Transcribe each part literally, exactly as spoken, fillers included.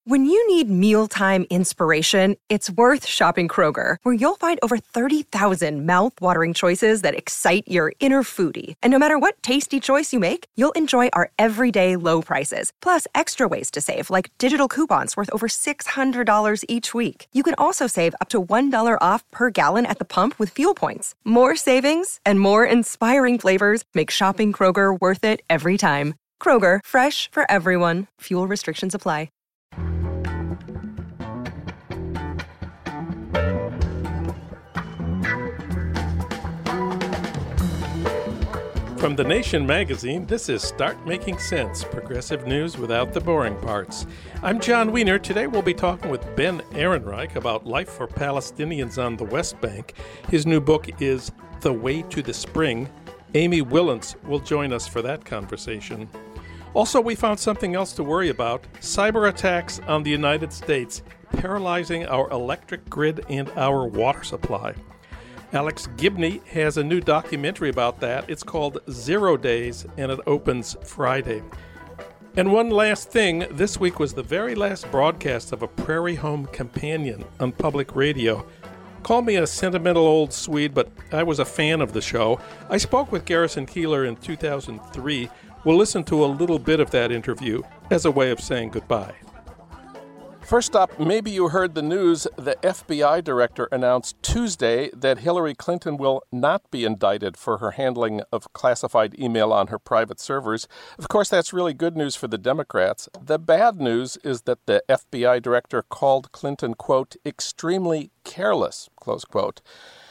When you need mealtime inspiration, it's worth shopping Kroger, where you'll find over thirty thousand mouth-watering choices that excite your inner foodie. And no matter what tasty choice you make, you'll enjoy our everyday low prices, plus extra ways to save, like digital coupons worth over six hundred dollars each week. You can also save up to one dollar off per gallon at the pump with fuel points. More savings and more inspiring flavors make shopping Kroger worth it every time. Kroger, fresh for everyone. Fuel restrictions apply. From The Nation magazine, this is Start Making Sense, progressive news without the boring parts. I'm John Wiener. Today we'll be talking with Ben Ehrenreich about life for Palestinians on the West Bank. His new book is The Way to the Spring. Amy Willans will join us for that conversation. Also, we found something else to worry about: cyber attacks on the United States, paralyzing our electric grid and our water supply. Alex Gibney has a new documentary about that. It's called Zero Days, and it opens Friday. And one last thing, this week was the very last broadcast of A Prairie Home Companion on public radio. Call me a sentimental old Swede, but I was a fan of the show. I spoke with Garrison Keillor in two thousand three. We'll listen to a little bit of that interview as a way of saying goodbye. First up, maybe you heard the news. The F B I director announced Tuesday that Hillary Clinton will not be indicted for her handling of classified email on her private servers. Of course, that's really good news for the Democrats. The bad news is that the F B I director called Clinton, quote, extremely careless, close quote.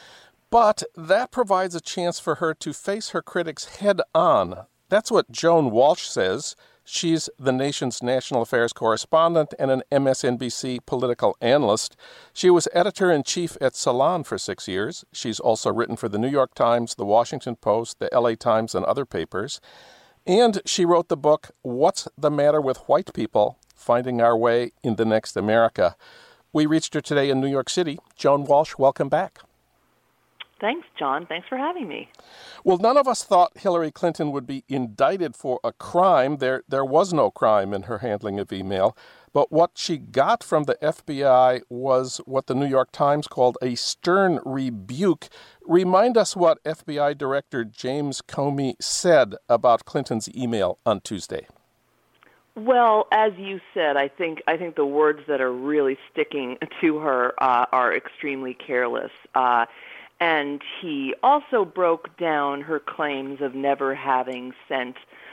But that provides a chance for her to face her critics head on. That's what Joan Walsh says. She's the Nation's national affairs correspondent and an M S N B C political analyst. She was editor-in-chief at Salon for six years. She's also written for the New York Times, the Washington Post, the L A Times, and other papers. And she wrote the book, What's the Matter with White People? Finding Our Way in the Next America. We reached her today in New York City. Joan Walsh, welcome back. Thanks, John. Thanks for having me. Well, none of us thought Hillary Clinton would be indicted for a crime. There there was no crime in her handling of email. But what she got from the F B I was what the New York Times called a stern rebuke. Remind us what F B I Director James Comey said about Clinton's email on Tuesday. Well, as you said, I think I think the words that are really sticking to her uh, are extremely careless. Uh, And he also broke down her claims of never having sent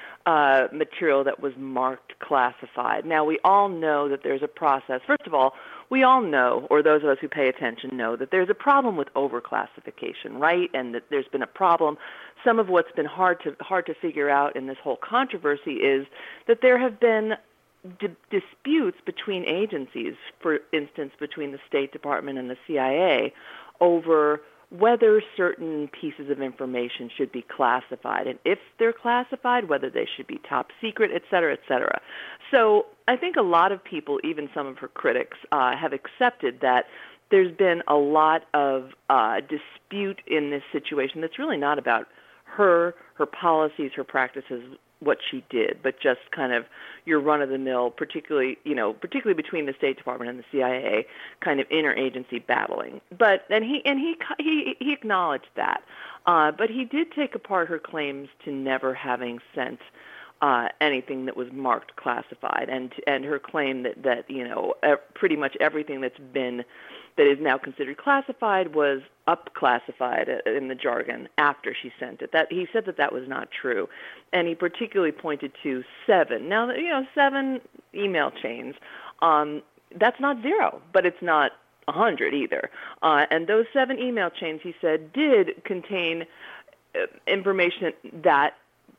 uh, material that was marked classified. Now, we all know that there's a process. First of all, we all know, or those of us who pay attention know, that there's a problem with overclassification, right? And that there's been a problem. Some of what's been hard to hard to figure out in this whole controversy is that there have been d- disputes between agencies, for instance, between the State Department and the C I A, over whether certain pieces of information should be classified, and if they're classified, whether they should be top secret, et cetera, et cetera. So I think a lot of people, even some of her critics, uh, have accepted that there's been a lot of uh, dispute in this situation that's really not about her, her policies, her practices, what she did, but just kind of your run-of-the-mill, particularly, you know, particularly between the State Department and the C I A, kind of interagency battling. But and he and he he he acknowledged that, uh, but he did take apart her claims to never having sent uh, anything that was marked classified, and and her claim that that you know pretty much everything that's been that is now considered classified was up-classified in the jargon after she sent it. That he said that that was not true, and he particularly pointed to seven. Now, you know, seven email chains. Um, that's not zero, but it's not a hundred either. Uh, and those seven email chains, he said, did contain uh, information that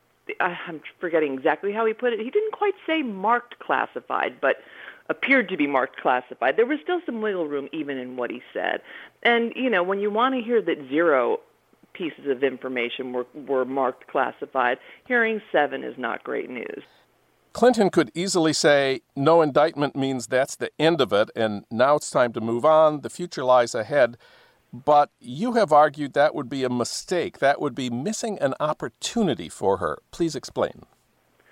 I'm forgetting exactly how he put it. He didn't quite say marked classified, but appeared to be marked classified. There was still some wiggle room even in what he said. And, you know, when you want to hear that zero pieces of information were, were marked classified, hearing seven is not great news. Clinton could easily say, no indictment means that's the end of it, and now it's time to move on, the future lies ahead. But you have argued that would be a mistake. That would be missing an opportunity for her. Please explain.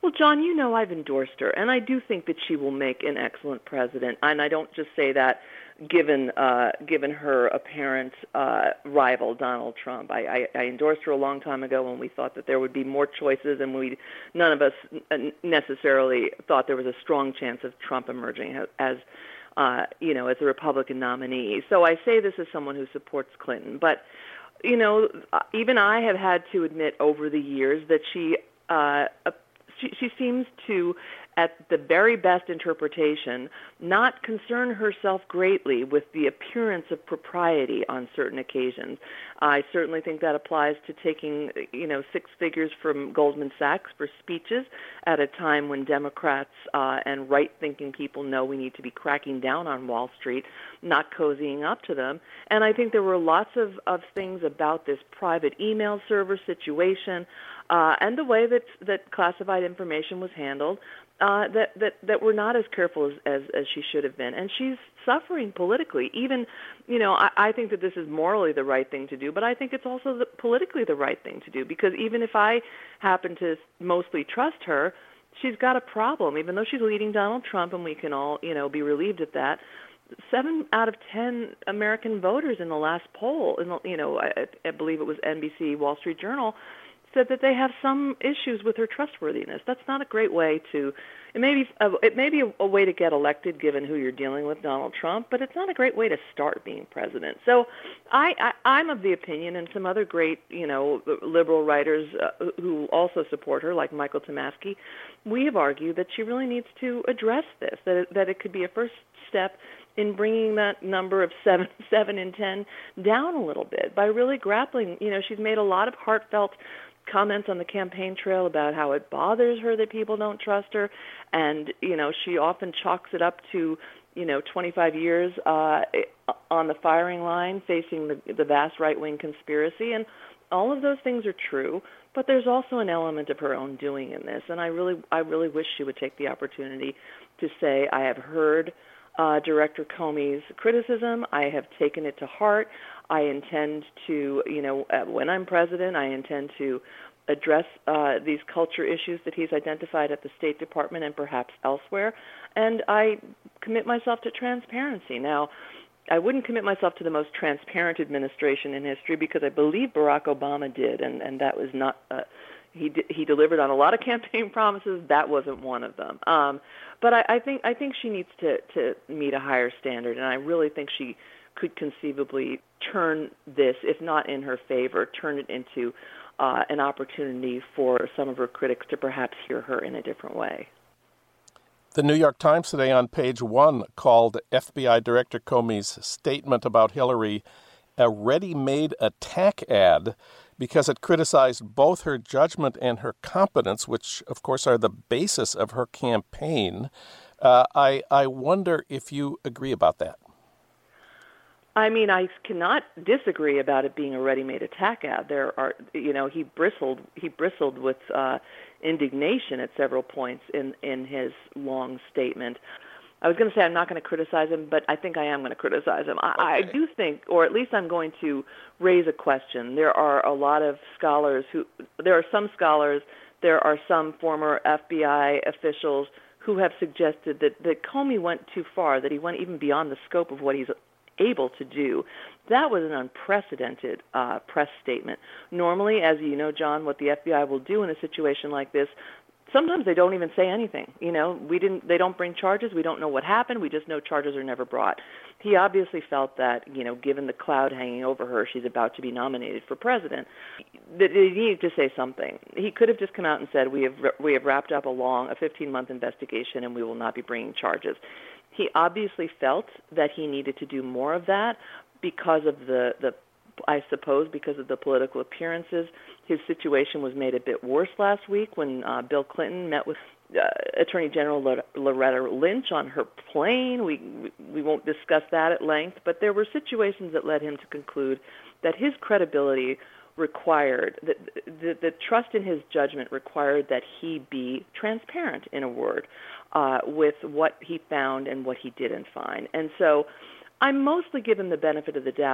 Well, John, you know I've endorsed her, and I do think that she will make an excellent president. And I don't just say that given uh, given her apparent uh, rival, Donald Trump. I, I, I endorsed her a long time ago when we thought that there would be more choices, and we none of us necessarily thought there was a strong chance of Trump emerging as, as uh, you know, as a Republican nominee. So I say this as someone who supports Clinton, but you know, even I have had to admit over the years that she. Uh, She, she seems to, at the very best interpretation, not concern herself greatly with the appearance of propriety on certain occasions. I certainly think that applies to taking, you know, six figures from Goldman Sachs for speeches at a time when Democrats uh, and right-thinking people know we need to be cracking down on Wall Street, not cozying up to them. And I think there were lots of, of things about this private email server situation Uh, and the way that that classified information was handled, uh, that, that, that we're not as careful as, as, as she should have been. And she's suffering politically. Even, you know, I, I think that this is morally the right thing to do, but I think it's also the, politically the right thing to do, because even if I happen to mostly trust her, she's got a problem. Even though she's leading Donald Trump, and we can all, you know, be relieved at that, seven out of ten American voters in the last poll, in the, you know, I, I believe it was N B C, Wall Street Journal, said that they have some issues with her trustworthiness. That's not a great way to. It may be a, it may be a, a way to get elected, given who you're dealing with, Donald Trump, but it's not a great way to start being president. So, I, I I'm of the opinion, and some other great, you know, liberal writers uh, who also support her, like Michael Tomasky, we have argued that she really needs to address this. That it, that it could be a first step in bringing that number of seven, seven in ten down a little bit by really grappling. You know, she's made a lot of heartfelt comments on the campaign trail about how it bothers her that people don't trust her, and you know, she often chalks it up to, you know, twenty-five years uh, on the firing line facing the, the vast right-wing conspiracy, and all of those things are true, but there's also an element of her own doing in this, and I really, I really wish she would take the opportunity to say, I have heard uh, Director Comey's criticism, I have taken it to heart, I intend to, you know, uh, when I'm president, I intend to address uh, these culture issues that he's identified at the State Department and perhaps elsewhere, and I commit myself to transparency. Now, I wouldn't commit myself to the most transparent administration in history, because I believe Barack Obama did, and, and that was not, uh, he d- he delivered on a lot of campaign promises. That wasn't one of them. Um, but I, I think I think she needs to, to meet a higher standard, and I really think she could conceivably turn this, if not in her favor, turn it into uh, an opportunity for some of her critics to perhaps hear her in a different way. The New York Times today on page one called F B I Director Comey's statement about Hillary a ready-made attack ad because it criticized both her judgment and her competence, which, of course, are the basis of her campaign. Uh, I, I wonder if you agree about that. I mean, I cannot disagree about it being a ready-made attack ad. There are, you know, he bristled he bristled with uh, indignation at several points in, in his long statement. I was going to say I'm not going to criticize him, but I think I am going to criticize him. I, okay. I do think, or at least I'm going to raise a question. There are a lot of scholars who, there are some scholars, there are some former F B I officials who have suggested that, that Comey went too far, that he went even beyond the scope of what he's able to do. That was an unprecedented uh, press statement. Normally, as you know, John, what the F B I will do in a situation like this, sometimes they don't even say anything. You know, we didn't. They don't bring charges. We don't know what happened. We just know charges are never brought. He obviously felt that, you know, given the cloud hanging over her, she's about to be nominated for president, that he needed to say something. He could have just come out and said, "We have we have wrapped up a long, a fifteen-month investigation, and we will not be bringing charges." He obviously felt that he needed to do more of that because of the, the I suppose because of the political appearances. His situation was made a bit worse last week when uh, Bill Clinton met with uh, Attorney General Loretta Lynch on her plane. We, we won't discuss that at length, but there were situations that led him to conclude that his credibility required, that the, the trust in his judgment required that he be transparent, in a word, uh, with what he found and what he didn't find. And so I mostly give him the benefit of the doubt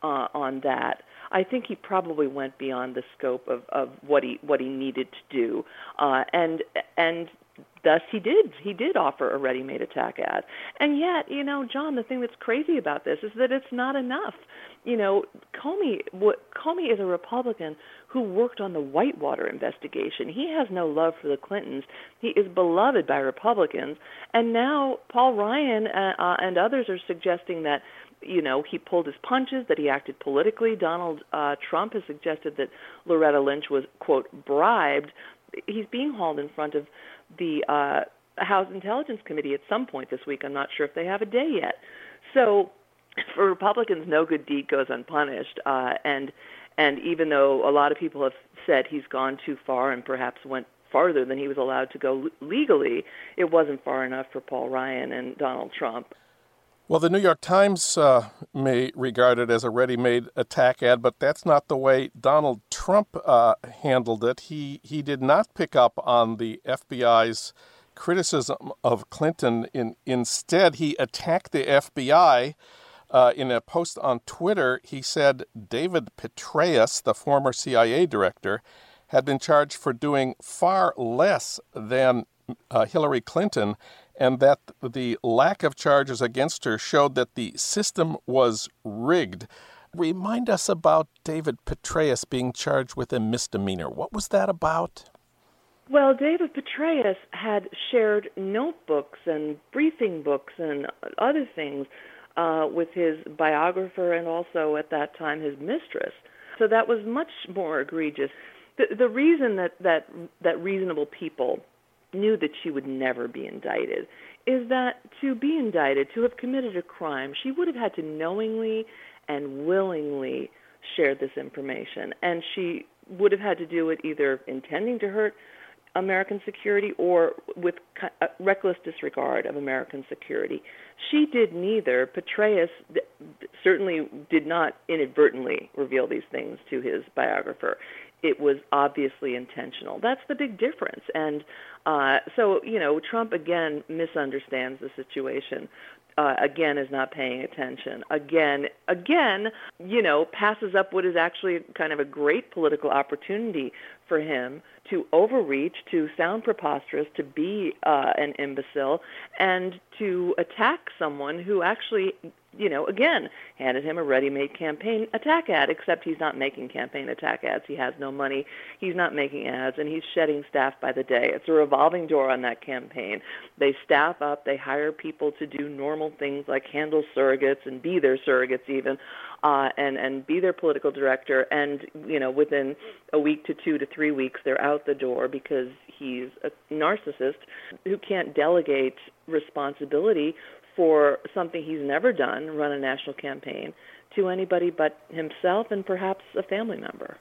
uh, on that. I think he probably went beyond the scope of, of what he what he needed to do, uh, and and thus he did he did offer a ready-made attack ad. And yet, you know, John, the thing that's crazy about this is that it's not enough. You know, Comey what, Comey is a Republican who worked on the Whitewater investigation. He has no love for the Clintons. He is beloved by Republicans, and now Paul Ryan uh, uh, and others are suggesting that, you know, he pulled his punches, that he acted politically. Donald uh, Trump has suggested that Loretta Lynch was, quote, bribed. He's being hauled in front of the uh, House Intelligence Committee at some point this week. I'm not sure if they have a day yet. So for Republicans, no good deed goes unpunished. Uh, and and even though a lot of people have said he's gone too far and perhaps went farther than he was allowed to go legally, it wasn't far enough for Paul Ryan and Donald Trump. Well, the New York Times uh, may regard it as a ready-made attack ad, but that's not the way Donald Trump uh, handled it. He he did not pick up on the F B I's criticism of Clinton. In, instead, he attacked the F B I. Uh, in a post on Twitter, he said David Petraeus, the former C I A director, had been charged for doing far less than uh, Hillary Clinton, and that the lack of charges against her showed that the system was rigged. Remind us about David Petraeus being charged with a misdemeanor. What was that about? Well, David Petraeus had shared notebooks and briefing books and other things uh, with his biographer and also at that time his mistress. So that was much more egregious. The, the reason that, that, that reasonable people knew that she would never be indicted is that to be indicted, to have committed a crime, she would have had to knowingly and willingly share this information. And she would have had to do it either intending to hurt American security or with reckless disregard of American security. She did neither. Petraeus certainly did not inadvertently reveal these things to his biographer. It was obviously intentional. That's the big difference. And uh, so, you know, Trump, again, misunderstands the situation. Uh, again, is not paying attention. Again, again, you know, passes up what is actually kind of a great political opportunity for him to overreach, to sound preposterous, to be uh, an imbecile, and to attack someone who actually, you know, again, handed him a ready-made campaign attack ad, except he's not making campaign attack ads. He has no money. He's not making ads, and he's shedding staff by the day. It's a revolving door on that campaign. They staff up. They hire people to do normal things like handle surrogates and be their surrogates even, uh, and, and be their political director. And, you know, within a week to two to three weeks, they're out the door because he's a narcissist who can't delegate responsibility for something he's never done, run a national campaign, to anybody but himself and perhaps a family member.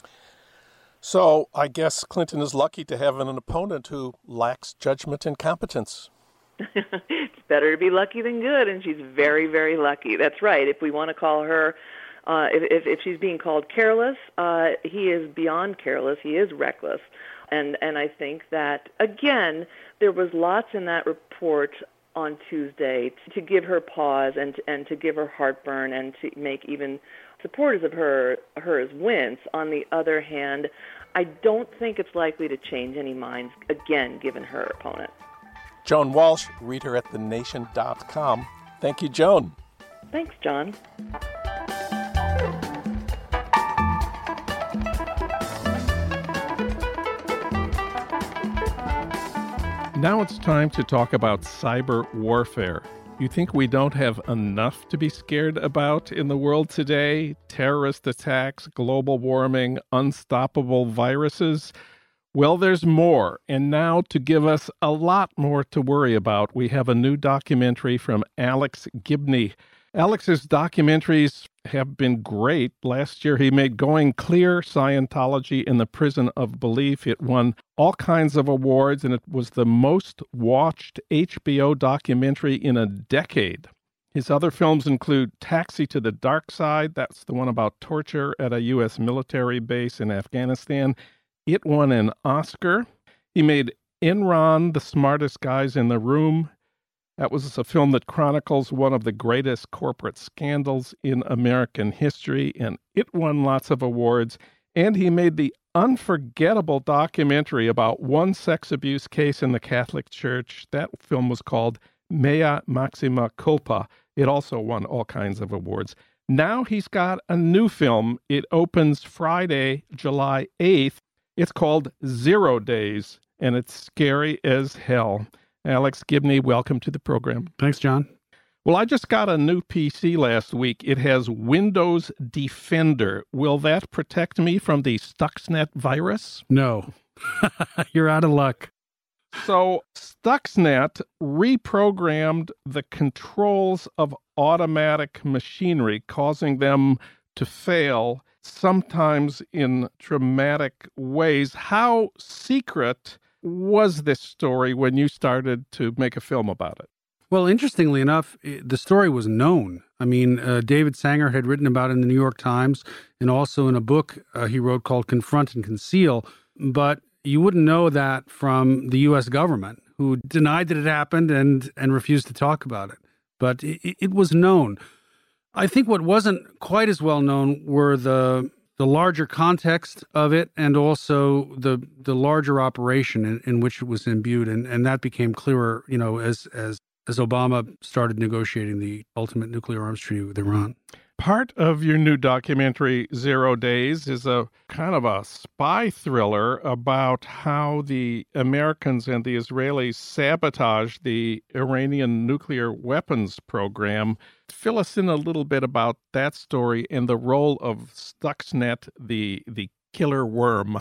So I guess Clinton is lucky to have an opponent who lacks judgment and competence. It's better to be lucky than good, and she's very, very lucky. That's right. If we want to call her, uh, if, if, if she's being called careless, uh, he is beyond careless. He is reckless. And, and I think that, again, there was lots in that report on Tuesday to give her pause and to, and to give her heartburn and to make even supporters of her hers wince. On the other hand, I don't think it's likely to change any minds, again, given her opponent. Joan Walsh, read her at the nation dot com. Thank you, Joan. Thanks, John. Now it's time to talk about cyber warfare. You think we don't have enough to be scared about in the world today? Terrorist attacks, global warming, unstoppable viruses? Well, there's more. And now to give us a lot more to worry about, we have a new documentary from Alex Gibney. Alex's documentaries have been great. Last year, he made Going Clear, Scientology in the Prison of Belief. It won all kinds of awards, and it was the most watched H B O documentary in a decade. His other films include Taxi to the Dark Side. That's the one about torture at a U S military base in Afghanistan. It won an Oscar. He made Enron, The Smartest Guys in the Room. That was a film that chronicles one of the greatest corporate scandals in American history, and it won lots of awards. And he made the unforgettable documentary about one sex abuse case in the Catholic Church. That film was called Mea Maxima Culpa. It also won all kinds of awards. Now he's got a new film. It opens Friday, July eighth. It's called Zero Days, and it's scary as hell. Alex Gibney, welcome to the program. Thanks, John. Well, I just got a new P C last week. It has Windows Defender. Will that protect me from the Stuxnet virus? No. You're out of luck. So Stuxnet reprogrammed the controls of automatic machinery, causing them to fail, sometimes in dramatic ways. How secret was this story when you started to make a film about it? Well, interestingly enough, the story was known. I mean, uh, David Sanger had written about it in the New York Times and also in a book uh, he wrote called Confront and Conceal. But you wouldn't know that from the U S government, who denied that it happened and, and refused to talk about it. But it, it was known. I think what wasn't quite as well known were the the larger context of it and also the the larger operation in, in which it was imbued. And, and that became clearer, you know, as as as Obama started negotiating the ultimate nuclear arms treaty with Iran. Part of your new documentary, Zero Days, is a kind of a spy thriller about how the Americans and the Israelis sabotaged the Iranian nuclear weapons program. Fill us in a little bit about that story and the role of Stuxnet, the the killer worm.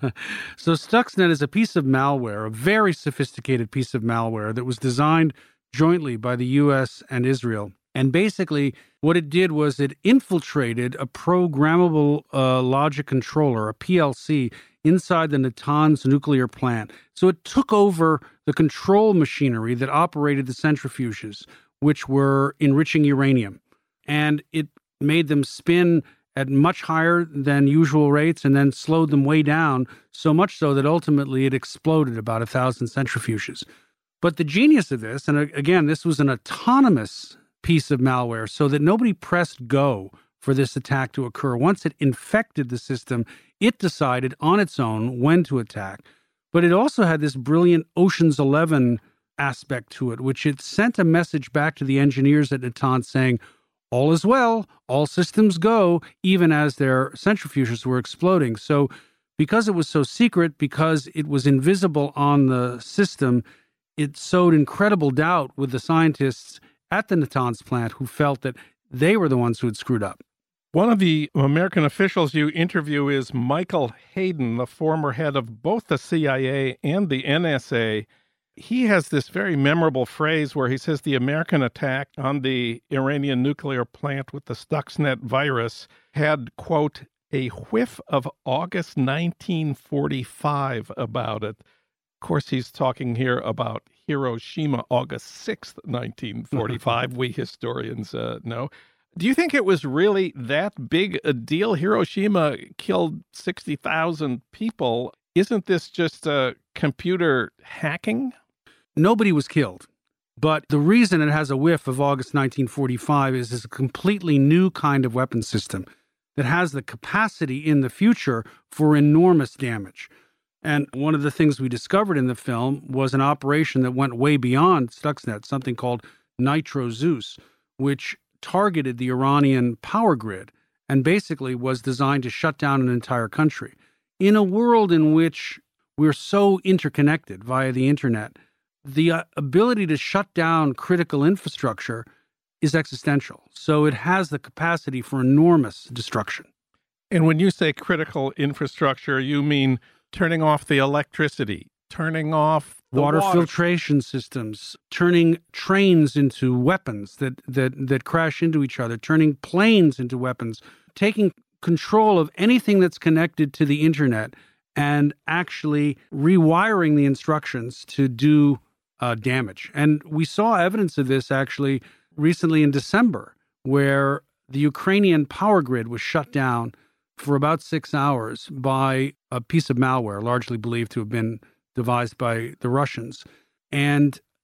So Stuxnet is a piece of malware, a very sophisticated piece of malware that was designed jointly by the U S and Israel. And basically, what it did was it infiltrated a programmable uh, logic controller, a P L C, inside the Natanz nuclear plant. So it took over the control machinery that operated the centrifuges, which were enriching uranium. And it made them spin at much higher than usual rates and then slowed them way down, so much so that ultimately it exploded about a thousand centrifuges. But the genius of this, and again, this was an autonomous piece of malware so that nobody pressed go for this attack to occur. Once it infected the system, it decided on its own when to attack. But it also had this brilliant Ocean's Eleven aspect to it, which it sent a message back to the engineers at Natanz saying, all is well, all systems go, even as their centrifuges were exploding. So because it was so secret, because it was invisible on the system, it sowed incredible doubt with the scientists at the Natanz plant who felt that they were the ones who had screwed up. One of the American officials you interview is Michael Hayden, the former head of both the C I A and the N S A. He has this very memorable phrase where he says the American attack on the Iranian nuclear plant with the Stuxnet virus had, quote, a whiff of August nineteen forty-five about it. Of course, he's talking here about Hiroshima, August sixth, nineteen forty-five. We historians uh, know. Do you think it was really that big a deal? Hiroshima killed sixty thousand people. Isn't this just uh, computer hacking? Nobody was killed. But the reason it has a whiff of August nineteen forty-five is it's a completely new kind of weapon system that has the capacity in the future for enormous damage. And one of the things we discovered in the film was an operation that went way beyond Stuxnet, something called Nitro Zeus, which targeted the Iranian power grid and basically was designed to shut down an entire country. In a world in which we're so interconnected via the internet, the uh, ability to shut down critical infrastructure is existential. So it has the capacity for enormous destruction. And when you say critical infrastructure, you mean turning off the electricity, turning off the water, water filtration systems, turning trains into weapons that, that, that crash into each other, turning planes into weapons, taking control of anything that's connected to the internet and actually rewiring the instructions to do uh, damage. And we saw evidence of this actually recently in December, where the Ukrainian power grid was shut down for about six hours by a piece of malware, largely believed to have been devised by the Russians. And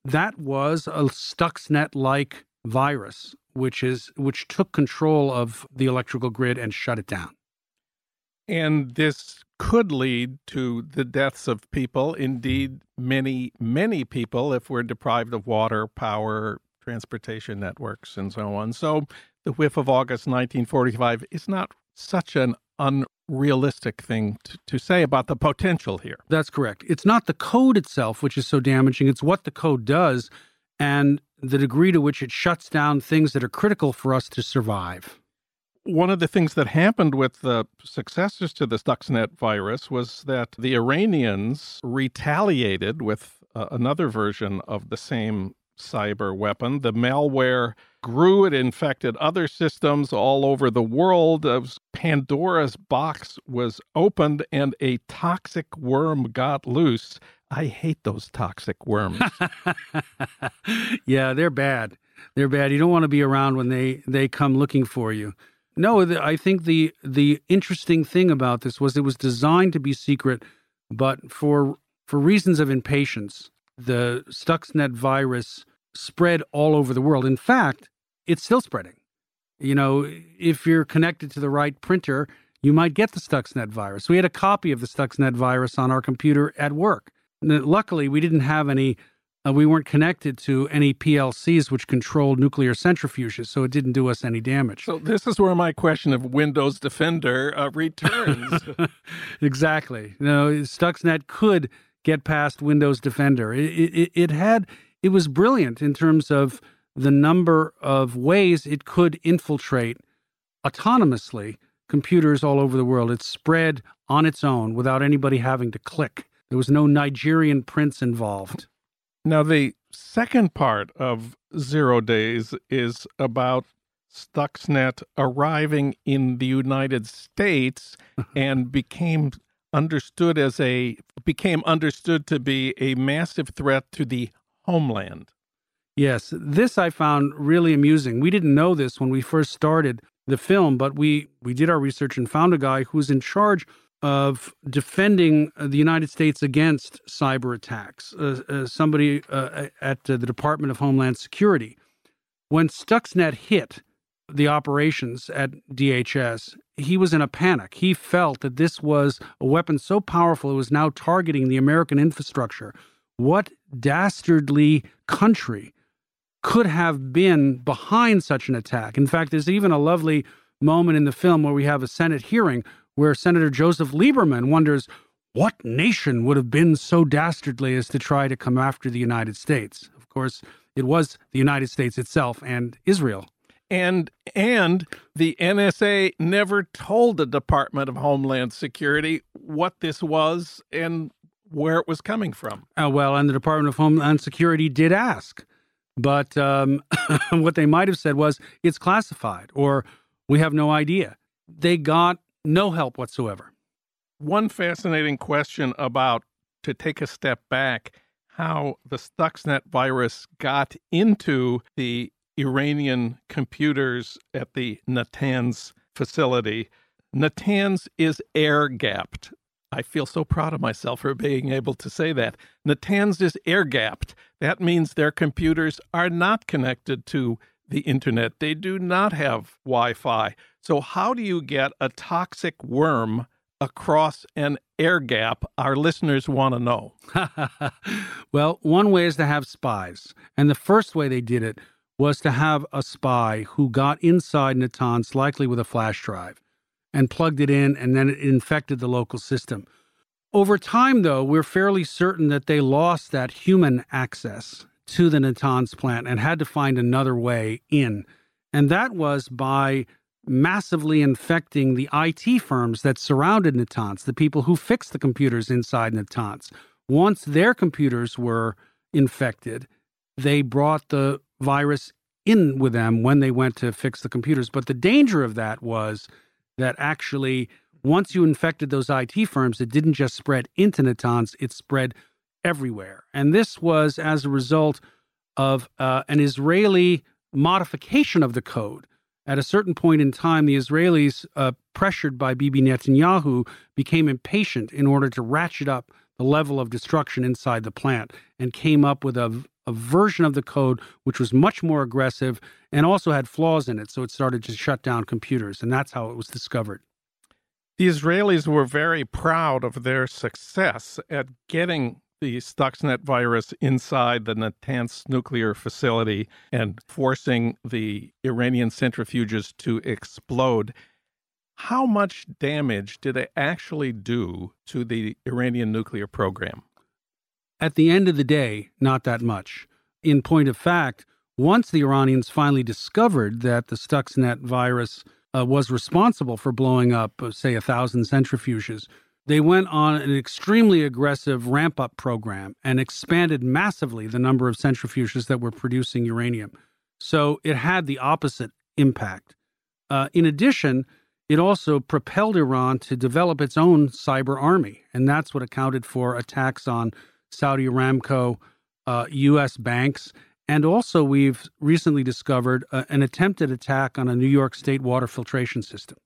that was a Stuxnet-like virus, which is which took control of the electrical grid and shut it down. And this could lead to the deaths of people, indeed, many, many people, if we're deprived of water, power, transportation networks, and so on. So the whiff of August nineteen forty-five is not such an unrealistic thing to, to say about the potential here. That's correct. It's not the code itself which is so damaging. It's what the code does and the degree to which it shuts down things that are critical for us to survive. One of the things that happened with the successors to the Stuxnet virus was that the Iranians retaliated with uh, another version of the same cyber weapon. The malware grew. It infected other systems all over the world. Pandora's box was opened and a toxic worm got loose. I hate those toxic worms. Yeah, they're bad. They're bad. You don't want to be around when they, they come looking for you. No, I think the the interesting thing about this was it was designed to be secret, but for for reasons of impatience, the Stuxnet virus spread all over the world. In fact, it's still spreading. You know, if you're connected to the right printer, you might get the Stuxnet virus. We had a copy of the Stuxnet virus on our computer at work. Luckily, we didn't have any, uh, we weren't connected to any P L Cs which controlled nuclear centrifuges, so it didn't do us any damage. So this is where my question of Windows Defender uh, returns. Exactly. You know, Stuxnet could get past Windows Defender. It, it, it had, it was brilliant in terms of the number of ways it could infiltrate autonomously computers all over the world. It spread on its own without anybody having to click. There was no Nigerian prince involved. Now, the second part of Zero Days is about Stuxnet arriving in the United States and became understood as a became understood to be a massive threat to the homeland. Yes, this I found really amusing. We didn't know this when we first started the film, but we, we did our research and found a guy who's in charge of defending the United States against cyber attacks, uh, uh, somebody uh, at uh, the Department of Homeland Security. When Stuxnet hit the operations at D H S, he was in a panic. He felt that this was a weapon so powerful it was now targeting the American infrastructure. What dastardly country could have been behind such an attack? In fact, there's even a lovely moment in the film where we have a Senate hearing where Senator Joseph Lieberman wonders what nation would have been so dastardly as to try to come after the United States. Of course, it was the United States itself and Israel. And and the N S A never told the Department of Homeland Security what this was and where it was coming from. Uh, well, and the Department of Homeland Security did ask. But um, what they might have said was, it's classified, or we have no idea. They got no help whatsoever. One fascinating question about, to take a step back, how the Stuxnet virus got into the Iranian computers at the Natanz facility. Natanz is air-gapped. I feel so proud of myself for being able to say that. Natanz is air-gapped. That means their computers are not connected to the internet. They do not have Wi-Fi. So how do you get a toxic worm across an air gap? Our listeners want to know. Well, one way is to have spies. And the first way they did it was to have a spy who got inside Natanz, likely with a flash drive, and plugged it in, and then it infected the local system. Over time, though, we're fairly certain that they lost that human access to the Natanz plant and had to find another way in. And that was by massively infecting the I T firms that surrounded Natanz, the people who fixed the computers inside Natanz. Once their computers were infected, they brought the virus in with them when they went to fix the computers. But the danger of that was that actually, once you infected those I T firms, it didn't just spread into Natanz, it spread everywhere. And this was as a result of uh, an Israeli modification of the code. At a certain point in time, the Israelis, uh, pressured by Bibi Netanyahu, became impatient in order to ratchet up the level of destruction inside the plant and came up with a, a version of the code which was much more aggressive and also had flaws in it. So it started to shut down computers, and that's how it was discovered. The Israelis were very proud of their success at getting the Stuxnet virus inside the Natanz nuclear facility and forcing the Iranian centrifuges to explode. How much damage did they actually do to the Iranian nuclear program? At the end of the day, not that much. In point of fact, once the Iranians finally discovered that the Stuxnet virus uh, was responsible for blowing up, uh, say, a thousand centrifuges, they went on an extremely aggressive ramp-up program and expanded massively the number of centrifuges that were producing uranium. So it had the opposite impact. Uh, in addition, it also propelled Iran to develop its own cyber army, and that's what accounted for attacks on Saudi Aramco, uh, U S banks, and also we've recently discovered uh, an attempted attack on a New York State water filtration system.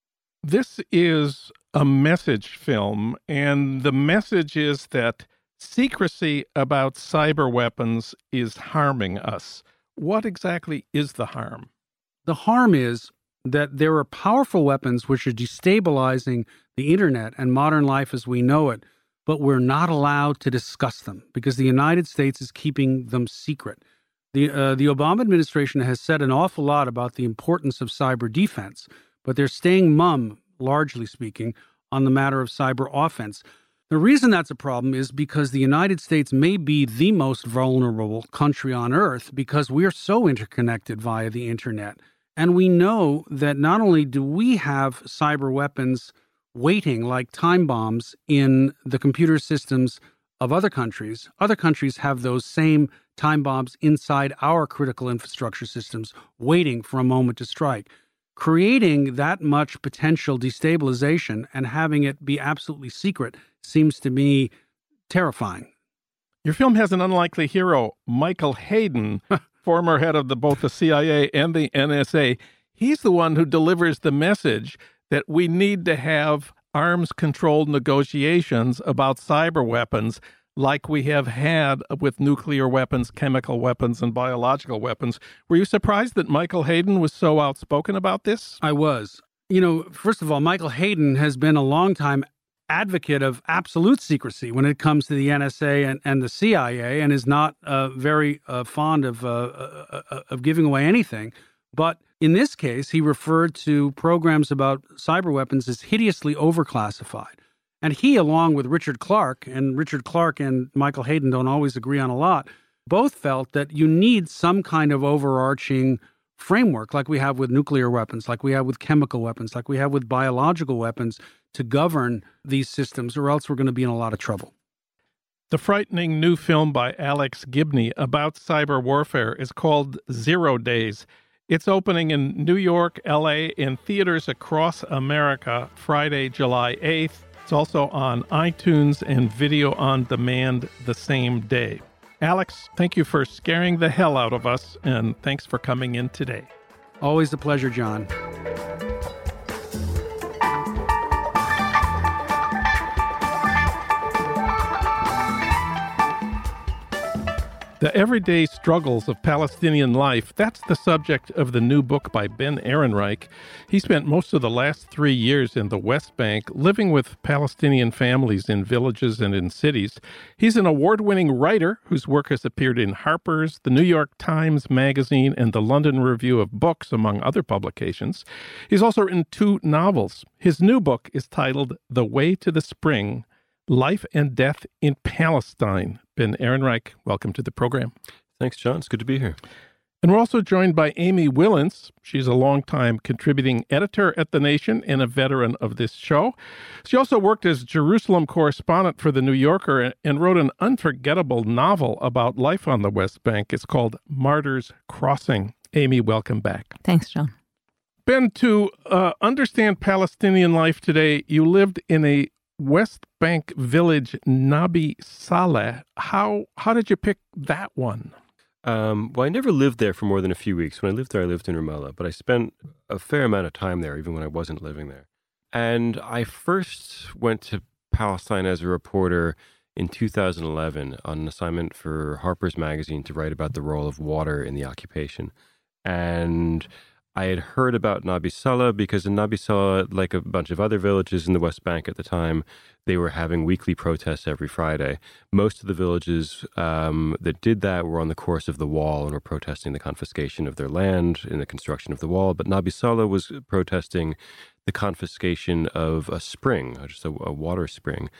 This is a message film, and the message is that secrecy about cyber weapons is harming us. What exactly is the harm? The harm is that there are powerful weapons which are destabilizing the internet and modern life as we know it, but we're not allowed to discuss them because the United States is keeping them secret. The, uh, the Obama administration has said an awful lot about the importance of cyber defense, but they're staying mum, largely speaking, on the matter of cyber offense. The reason that's a problem is because the United States may be the most vulnerable country on earth because we're so interconnected via the internet. And we know that not only do we have cyber weapons waiting like time bombs in the computer systems of other countries, other countries have those same time bombs inside our critical infrastructure systems waiting for a moment to strike. Creating that much potential destabilization and having it be absolutely secret seems to me terrifying. Your film has an unlikely hero, Michael Hayden, former head of the, both the C I A and the N S A. He's the one who delivers the message that we need to have arms-controlled negotiations about cyber weapons like we have had with nuclear weapons, chemical weapons, and biological weapons. Were you surprised that Michael Hayden was so outspoken about this? I was. You know, first of all, Michael Hayden has been a longtime advocate of absolute secrecy when it comes to the N S A and, and the C I A, and is not uh, very uh, fond of, uh, uh, uh, of giving away anything. But in this case, he referred to programs about cyber weapons as hideously overclassified. And he, along with Richard Clarke, and Richard Clarke and Michael Hayden don't always agree on a lot, both felt that you need some kind of overarching framework like we have with nuclear weapons, like we have with chemical weapons, like we have with biological weapons to govern these systems, or else we're going to be in a lot of trouble. The frightening new film by Alex Gibney about cyber warfare is called Zero Days. It's opening in New York, L A, and theaters across America Friday, July eighth. It's also on iTunes and video on demand the same day. Alex, thank you for scaring the hell out of us, and thanks for coming in today. Always a pleasure, John. The everyday struggles of Palestinian life, that's the subject of the new book by Ben Ehrenreich. He spent most of the last three years in the West Bank, living with Palestinian families in villages and in cities. He's an award-winning writer whose work has appeared in Harper's, the New York Times Magazine, and the London Review of Books, among other publications. He's also written two novels. His new book is titled The Way to the Spring, Life and Death in Palestine. Ben Ehrenreich, welcome to the program. Thanks, John. It's good to be here. And we're also joined by Amy Willens. She's a longtime contributing editor at The Nation and a veteran of this show. She also worked as Jerusalem correspondent for The New Yorker and wrote an unforgettable novel about life on the West Bank. It's called Martyrs Crossing. Amy, welcome back. Thanks, John. Ben, to uh, understand Palestinian life today, you lived in a West Bank village, Nabi Saleh. How how did you pick that one? Um, well, I never lived there for more than a few weeks. When I lived there, I lived in Ramallah, but I spent a fair amount of time there, even when I wasn't living there. And I first went to Palestine as a reporter in two thousand eleven on an assignment for Harper's Magazine to write about the role of water in the occupation. And I had heard about Nabi Saleh because in Nabi Saleh, like a bunch of other villages in the West Bank at the time, they were having weekly protests every Friday. Most of the villages um, that did that were on the course of the wall and were protesting the confiscation of their land in the construction of the wall. But Nabi Saleh was protesting the confiscation of a spring, just a, a water spring,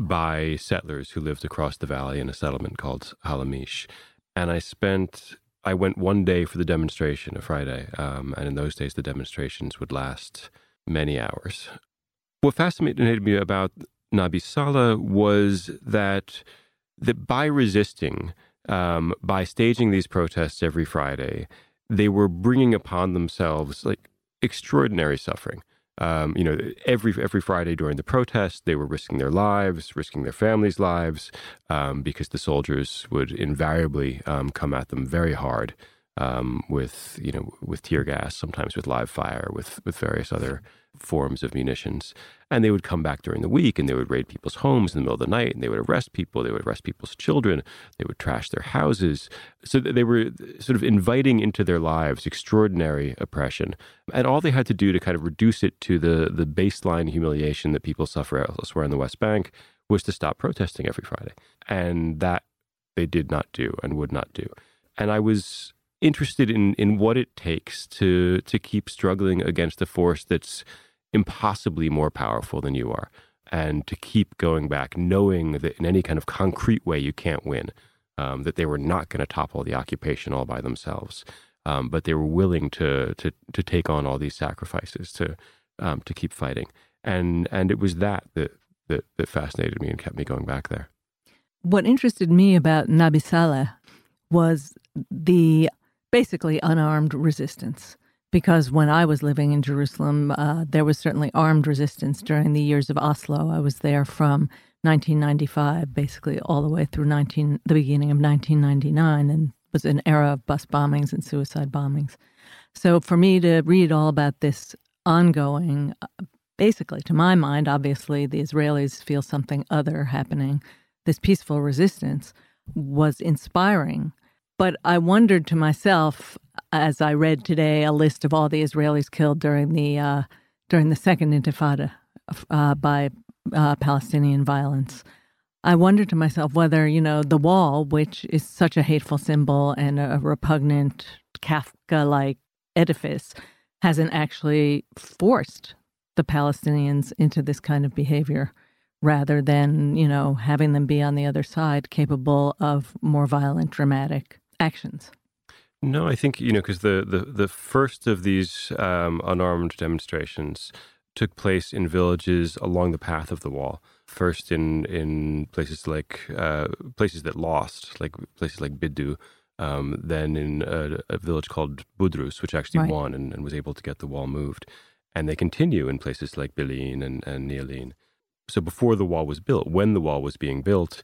by settlers who lived across the valley in a settlement called Halamish. And I spent... I went one day for the demonstration, a Friday, um, and in those days the demonstrations would last many hours. What fascinated me about Nabi Saleh was that, that by resisting, um, by staging these protests every Friday, they were bringing upon themselves like extraordinary suffering. Um, you know, every every Friday during the protest, they were risking their lives, risking their families' lives, um, because the soldiers would invariably um, come at them very hard um, with, you know, with tear gas, sometimes with live fire, with with various other forms of munitions. And they would come back during the week and they would raid people's homes in the middle of the night and they would arrest people. They would arrest people's children. They would trash their houses. So they were sort of inviting into their lives extraordinary oppression. And all they had to do to kind of reduce it to the, the baseline humiliation that people suffer elsewhere in the West Bank was to stop protesting every Friday. And that they did not do and would not do. And I was interested in, in what it takes to, to keep struggling against a force that's impossibly more powerful than you are, and to keep going back, knowing that in any kind of concrete way you can't win, um, that they were not going to topple the occupation all by themselves, um, but they were willing to to to take on all these sacrifices to um, to keep fighting, and and it was that that that, that fascinated me and kept me going back there. What interested me about Nabi Saleh was the basically unarmed resistance. Because when I was living in Jerusalem, uh, there was certainly armed resistance during the years of Oslo. I was there from nineteen ninety-five, basically all the way through nineteen, the beginning of nineteen ninety-nine, and it was an era of bus bombings and suicide bombings. So for me to read all about this ongoing, basically, to my mind, obviously, the Israelis feel something other happening. This peaceful resistance was inspiring. But I wondered to myself, as I read today a list of all the Israelis killed during the uh, during the second Intifada uh, by uh, Palestinian violence, I wondered to myself whether, you know, the wall, which is such a hateful symbol and a repugnant Kafka-like edifice, hasn't actually forced the Palestinians into this kind of behavior, rather than, you know, having them be on the other side, capable of more violent, dramatic actions. No, I think, you know, because the, the, the first of these um, unarmed demonstrations took place in villages along the path of the wall. First in in places like, uh, places that lost, like places like Biddu, um, then in a, a village called Budrus, which actually right. won and, and was able to get the wall moved. And they continue in places like Bilin and, and Nialin. So before the wall was built, when the wall was being built,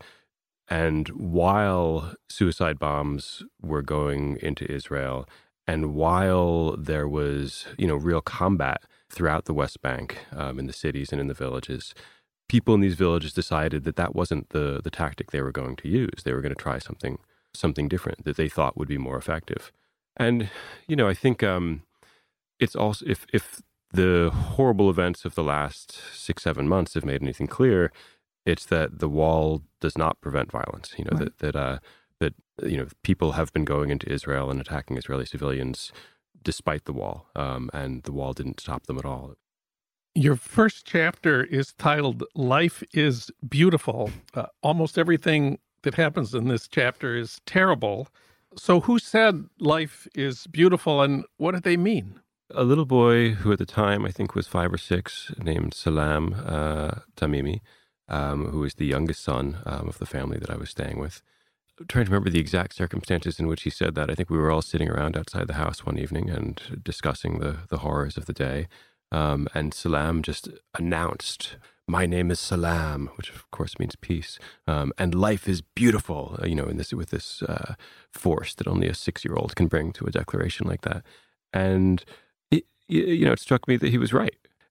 and while suicide bombs were going into Israel, and while there was, you know, real combat throughout the West Bank, um, in the cities and in the villages, people in these villages decided that that wasn't the the tactic they were going to use. They were going to try something something different that they thought would be more effective. And, you know, I think um, it's also, if if the horrible events of the last six, seven months have made anything clear, it's that the wall does not prevent violence. You know, right. that, that, uh, that, you know, people have been going into Israel and attacking Israeli civilians despite the wall, um, and the wall didn't stop them at all. Your first chapter is titled Life is Beautiful. Uh, almost everything that happens in this chapter is terrible. So who said life is beautiful, and what did they mean? A little boy who at the time I think was five or six, named Salam uh, Tamimi, um, who was the youngest son um, of the family that I was staying with. I'm trying to remember the exact circumstances in which he said that. I think we were all sitting around outside the house one evening and discussing the, the horrors of the day. Um, and Salam just announced, "My name is Salam," which of course means peace. Um, and life is beautiful, you know, in this, with this uh, force that only a six-year-old can bring to a declaration like that. And It, you know, it struck me that he was right.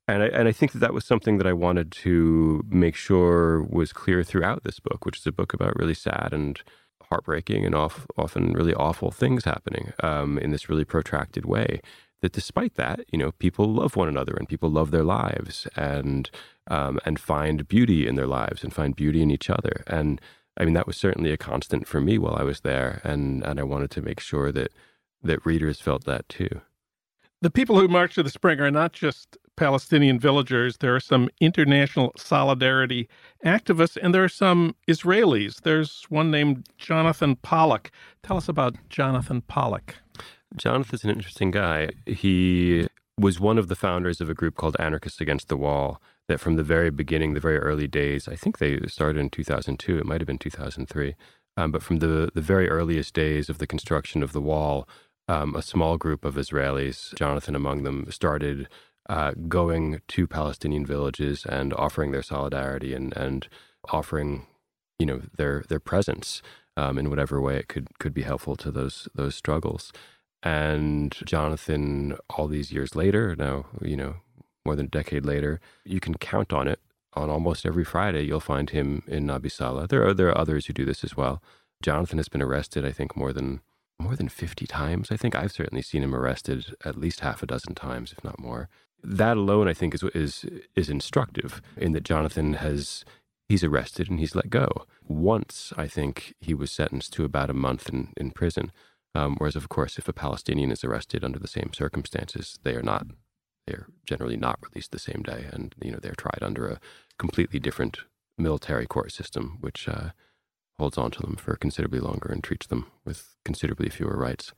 And I, and I think that that was something that I wanted to make sure was clear throughout this book, which is a book about really sad and heartbreaking and off, often really awful things happening um, in this really protracted way. That despite that, you know, people love one another and people love their lives and um, and find beauty in their lives and find beauty in each other. And I mean, that was certainly a constant for me while I was there. And, and I wanted to make sure that that readers felt that too. The people who March to the Spring are not just Palestinian villagers. There are some international solidarity activists, and there are some Israelis. There's one named Jonathan Pollock. Tell us about Jonathan Pollock. Jonathan's an interesting guy. He was one of the founders of a group called Anarchists Against the Wall that from the very beginning, the very early days, I think they started in two thousand two, it might have been two thousand three, um, but from the, the very earliest days of the construction of the wall, um, a small group of Israelis, Jonathan among them, started uh, going to Palestinian villages and offering their solidarity and, and offering, you know, their their presence um, in whatever way it could could be helpful to those those struggles. And Jonathan, all these years later, now, you know, more than a decade later, you can count on it. On almost every Friday, you'll find him in Nabi Saleh. There are there are others who do this as well. Jonathan has been arrested, I think, more than more than fifty times. I think I've certainly seen him arrested at least half a dozen times, if not more. That alone, I think, is is is instructive in that Jonathan has he's arrested and he's let go. Once, I think, he was sentenced to about a month in, in prison. Um, whereas, of course, if a Palestinian is arrested under the same circumstances, they are not, they're generally not released the same day. And, you know, they're tried under a completely different military court system, which uh, holds on to them for considerably longer and treats them with considerably fewer rights.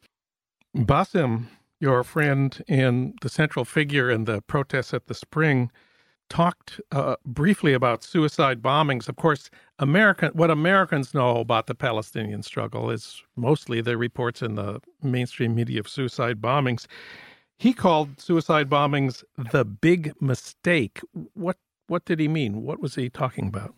Bassem, your friend and the central figure in the protests at the Spring, talked uh, briefly about suicide bombings. Of course, American what Americans know about the Palestinian struggle is mostly the reports in the mainstream media of suicide bombings. He called suicide bombings the big mistake. What what did he mean? What was he talking about?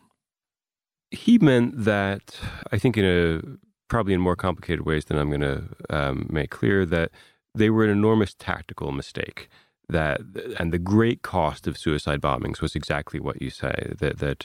He meant that, I think in a probably in more complicated ways than I'm going to um, make clear, that they were an enormous tactical mistake. That and the great cost of suicide bombings was exactly what you say, that that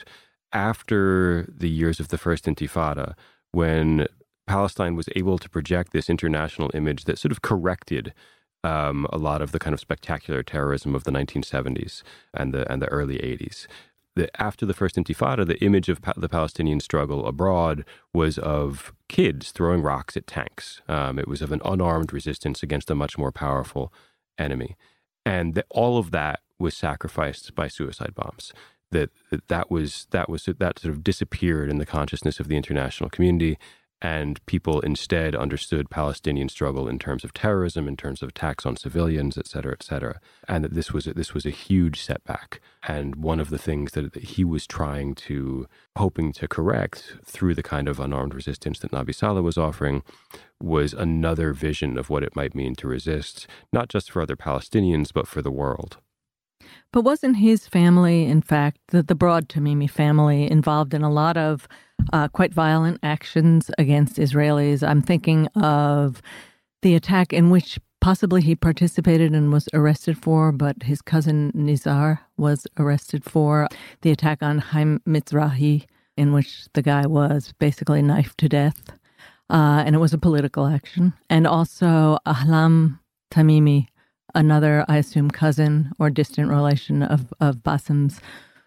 after the years of the first Intifada, when Palestine was able to project this international image that sort of corrected um, a lot of the kind of spectacular terrorism of the nineteen seventies and the and the early eighties. The, after the first Intifada, the image of pa- the Palestinian struggle abroad was of kids throwing rocks at tanks. Um, it was of an unarmed resistance against a much more powerful enemy. And that all of that was sacrificed by suicide bombs. That, that that was that was that sort of disappeared in the consciousness of the international community, and people instead understood Palestinian struggle in terms of terrorism, in terms of attacks on civilians, et cetera, et cetera. And that this was this was a huge setback. And one of the things that, that he was trying to, hoping to correct through the kind of unarmed resistance that Nabi Saleh was offering, was another vision of what it might mean to resist, not just for other Palestinians, but for the world. But wasn't his family, in fact, the, the broad Tamimi family, involved in a lot of uh, quite violent actions against Israelis? I'm thinking of the attack in which possibly he participated and was arrested for, but his cousin Nizar was arrested for, the attack on Haim Mizrahi, in which the guy was basically knifed to death. Uh, and it was a political action. And also Ahlam Tamimi, another, I assume, cousin or distant relation of, of Bassem's,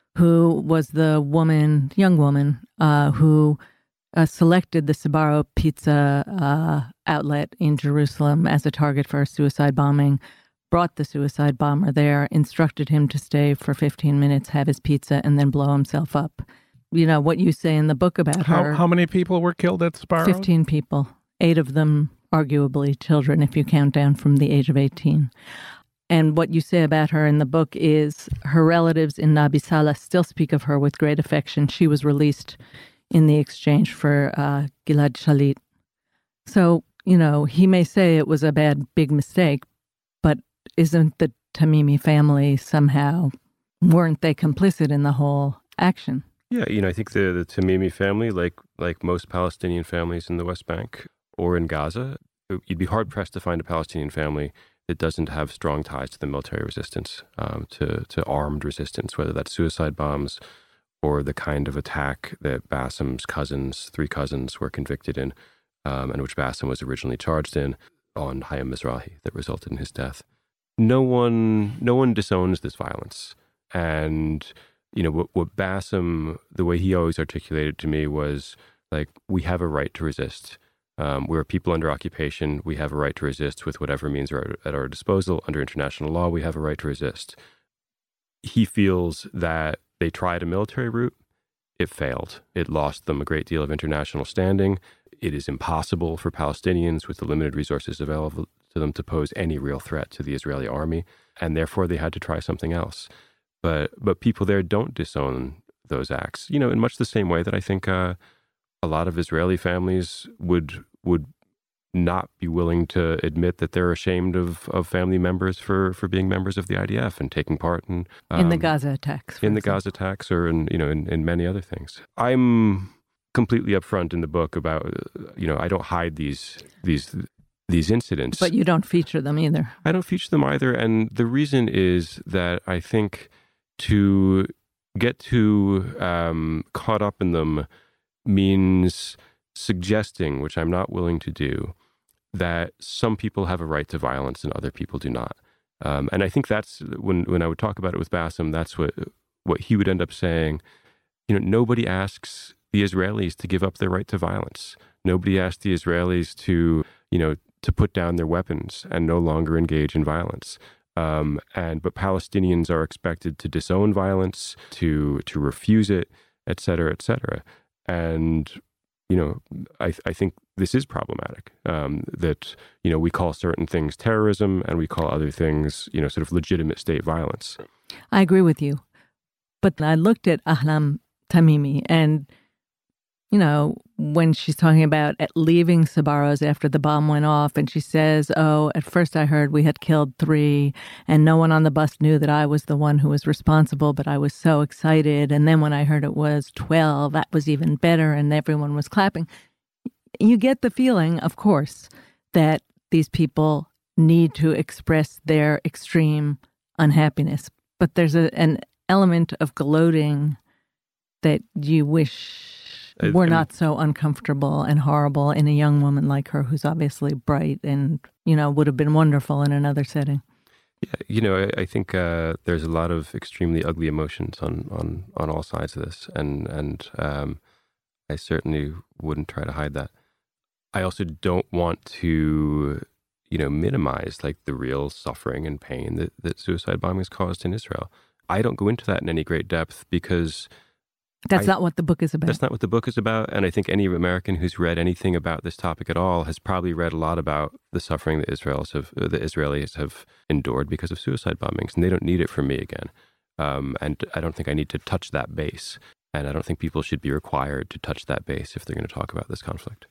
who was the woman, young woman, uh, who uh, selected the Sbarro pizza uh, outlet in Jerusalem as a target for a suicide bombing, brought the suicide bomber there, instructed him to stay for fifteen minutes, have his pizza, and then blow himself up. You know, what you say in the book about her. How, how many people were killed at Sbarro? fifteen people, eight of them arguably children, if you count down from the age of eighteen. And what you say about her in the book is her relatives in Nabi Saleh still speak of her with great affection. She was released in the exchange for uh, Gilad Shalit. So, you know, he may say it was a bad, big mistake, but isn't the Tamimi family somehow, weren't they complicit in the whole action? Yeah, you know, I think the, the Tamimi family, like like most Palestinian families in the West Bank or in Gaza, you'd be hard-pressed to find a Palestinian family It doesn't have strong ties to the military resistance, um, to, to armed resistance, whether that's suicide bombs or the kind of attack that Bassam's cousins, three cousins, were convicted in, um, and which Bassam was originally charged in on Hayam Mizrahi that resulted in his death. No one, no one disowns this violence. And, you know, what, what Bassam, the way he always articulated to me was like, we have a right to resist. Um, we're people under occupation. We have a right to resist with whatever means are at our disposal. Under international law, we have a right to resist. He feels that they tried a military route. It failed. It lost them a great deal of international standing. It is impossible for Palestinians with the limited resources available to them to pose any real threat to the Israeli army, and therefore they had to try something else. But but people there don't disown those acts, you know, in much the same way that I think uh, a lot of Israeli families would would not be willing to admit that they're ashamed of, of family members for, for being members of the I D F and taking part in um, in the Gaza attacks, in the example. Gaza attacks, or in you know in, in many other things. I'm completely upfront in the book about you know I don't hide these these these incidents, but you don't feature them either. I don't feature them either, and the reason is that I think to get too um, caught up in them means suggesting, which I'm not willing to do, that some people have a right to violence and other people do not. Um, and I think that's when when I would talk about it with Bassam, that's what what he would end up saying. You know, nobody asks the Israelis to give up their right to violence. Nobody asks the Israelis to, you know, to put down their weapons and no longer engage in violence. Um, and but Palestinians are expected to disown violence, to to refuse it, et cetera, et cetera. And you know, I, I think this is problematic, um, that, you know, we call certain things terrorism and we call other things, you know, sort of legitimate state violence. I agree with you. But I looked at Ahlam Tamimi and, you know, when she's talking about at leaving Sbarro's after the bomb went off, and she says, oh, at first I heard we had killed three and no one on the bus knew that I was the one who was responsible, but I was so excited. And then when I heard it was twelve, that was even better, and everyone was clapping. You get the feeling, of course, that these people need to express their extreme unhappiness. But there's a, an element of gloating that you wish we're not so uncomfortable and horrible in a young woman like her, who's obviously bright and, you know, would have been wonderful in another setting. Yeah, you know, I, I think uh, there's a lot of extremely ugly emotions on, on, on all sides of this, and and um, I certainly wouldn't try to hide that. I also don't want to, you know, minimize like the real suffering and pain that, that suicide bombing has caused in Israel. I don't go into that in any great depth because That's I, not what the book is about. That's not what the book is about. And I think any American who's read anything about this topic at all has probably read a lot about the suffering that Israelis have, uh, the Israelis have endured because of suicide bombings. And they don't need it from me again. Um, and I don't think I need to touch that base. And I don't think people should be required to touch that base if they're going to talk about this conflict.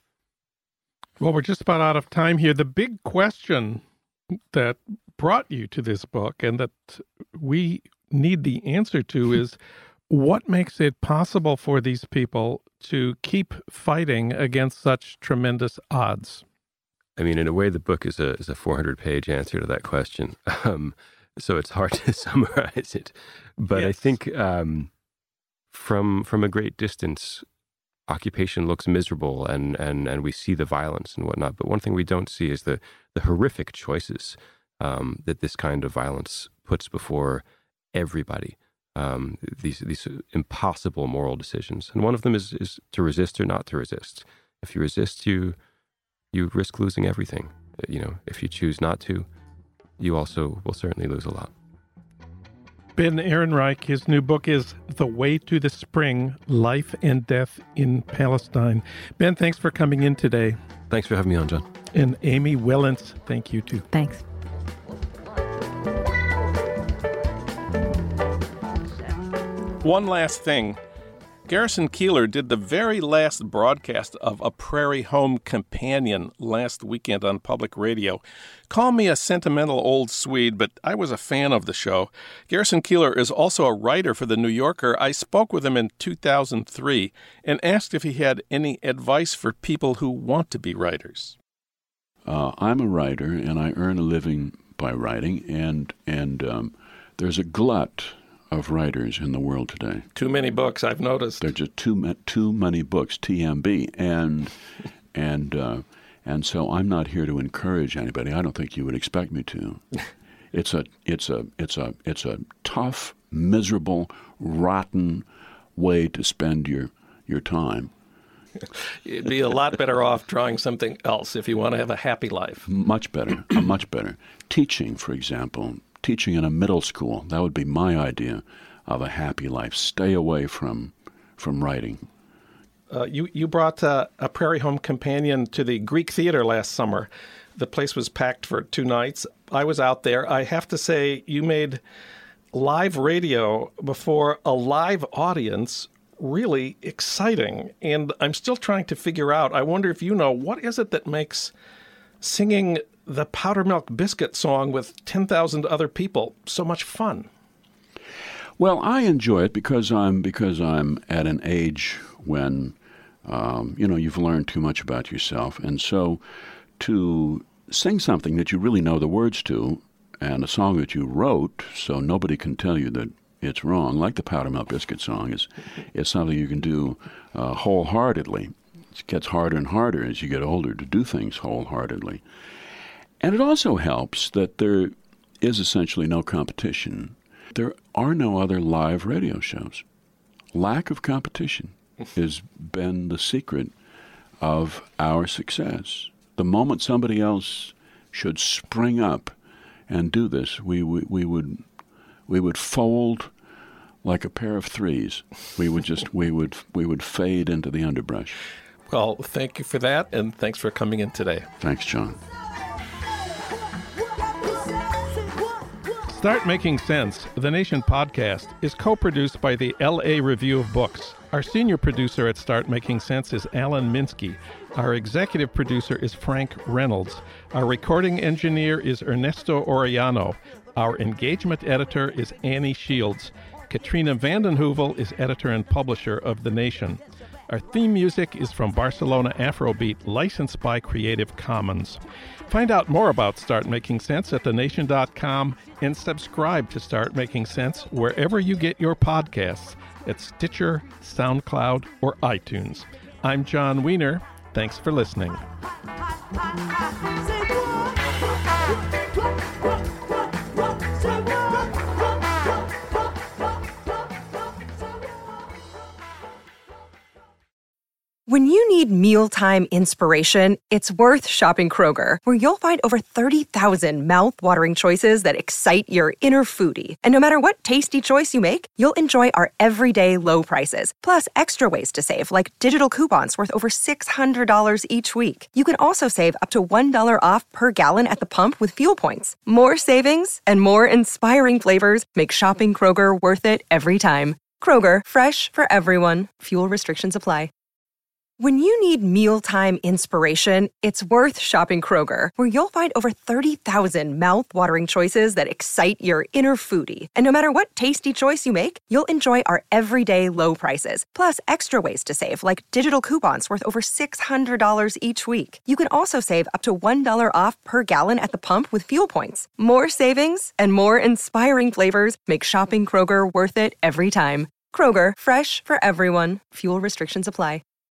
Well, we're just about out of time here. The big question that brought you to this book and that we need the answer to is, what makes it possible for these people to keep fighting against such tremendous odds? I mean, in a way, the book is a is a four hundred page answer to that question. Um, so it's hard to summarize it. But yes. I think um, from from a great distance, occupation looks miserable, and, and, and we see the violence and whatnot. But one thing we don't see is the, the horrific choices um, that this kind of violence puts before everybody. Um, these these impossible moral decisions, and one of them is is to resist or not to resist. If you resist, you you risk losing everything. You know, if you choose not to, you also will certainly lose a lot. Ben Ehrenreich, his new book is The Way to the Spring, Life and Death in Palestine. Ben, thanks for coming in today. Thanks for having me on, John. And Amy Willens, thank you too. Thanks. One last thing. Garrison Keillor did the very last broadcast of A Prairie Home Companion last weekend on public radio. Call me a sentimental old Swede, but I was a fan of the show. Garrison Keillor is also a writer for The New Yorker. I spoke with him in two thousand three and asked if he had any advice for people who want to be writers. Uh, I'm a writer, and I earn a living by writing, and and um, there's a glut of writers in the world today. Too many books, I've noticed. There's just too too many books, T M B, and and uh, and so I'm not here to encourage anybody. I don't think you would expect me to. It's a it's a it's a it's a tough, miserable, rotten way to spend your your time. You'd be a lot better off trying something else if you want to have a happy life. Much better, much better. Teaching, for example, teaching in a middle school, that would be my idea of a happy life. Stay away from from writing. Uh, you, you brought uh, a Prairie Home Companion to the Greek Theater last summer. The place was packed for two nights. I was out there. I have to say, you made live radio before a live audience really exciting. And I'm still trying to figure out, I wonder if you know, what is it that makes singing the Powder Milk Biscuit song with ten thousand other people so much fun? Well, I enjoy it because I'm because I'm at an age when, um, you know, you've learned too much about yourself. And so to sing something that you really know the words to and a song that you wrote so nobody can tell you that it's wrong, like the Powder Milk Biscuit song, is, is something you can do uh, wholeheartedly. It gets harder and harder as you get older to do things wholeheartedly. And it also helps that there is essentially no competition. There are no other live radio shows. Lack of competition has been the secret of our success. The moment somebody else should spring up and do this, we, we, we would we would fold like a pair of threes. We would just we would we would fade into the underbrush. Well, thank you for that, and thanks for coming in today. Thanks, John. Start Making Sense, the Nation podcast, is co-produced by the L A Review of Books. Our senior producer at Start Making Sense is Alan Minsky. Our executive producer is Frank Reynolds. Our recording engineer is Ernesto Orellano. Our engagement editor is Annie Shields. Katrina vanden Heuvel is editor and publisher of The Nation. Our theme music is from Barcelona Afrobeat, licensed by Creative Commons. Find out more about Start Making Sense at the nation dot com and subscribe to Start Making Sense wherever you get your podcasts at Stitcher, SoundCloud, or iTunes. I'm John Wiener. Thanks for listening. When you need mealtime inspiration, it's worth shopping Kroger, where you'll find over thirty thousand mouth-watering choices that excite your inner foodie. And no matter what tasty choice you make, you'll enjoy our everyday low prices, plus extra ways to save, like digital coupons worth over six hundred dollars each week. You can also save up to one dollar off per gallon at the pump with fuel points. More savings and more inspiring flavors make shopping Kroger worth it every time. Kroger, fresh for everyone. Fuel restrictions apply. When you need mealtime inspiration, it's worth shopping Kroger, where you'll find over thirty thousand mouth-watering choices that excite your inner foodie. And no matter what tasty choice you make, you'll enjoy our everyday low prices, plus extra ways to save, like digital coupons worth over six hundred dollars each week. You can also save up to one dollar off per gallon at the pump with fuel points. More savings and more inspiring flavors make shopping Kroger worth it every time. Kroger, fresh for everyone. Fuel restrictions apply.